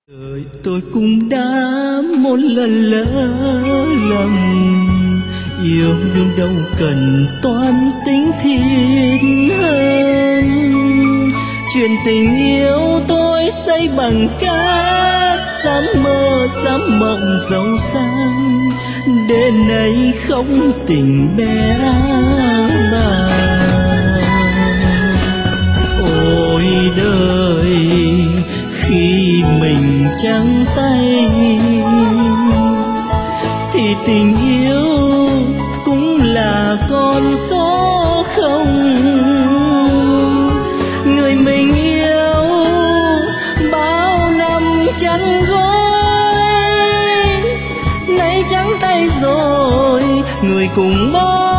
đời tôi cũng đã một lần lỡ lầm, yêu đương đâu cần toan tính thiên hơn. Chuyện tình yêu tôi xây bằng cát, dám mơ dám mộng giàu sang, đến nay không tình bé bàng. Ôi đời khi mình trắng tay thì tình yêu cũng là con số không. Người mình yêu bao năm chăn gối, nay trắng tay rồi người cùng mơ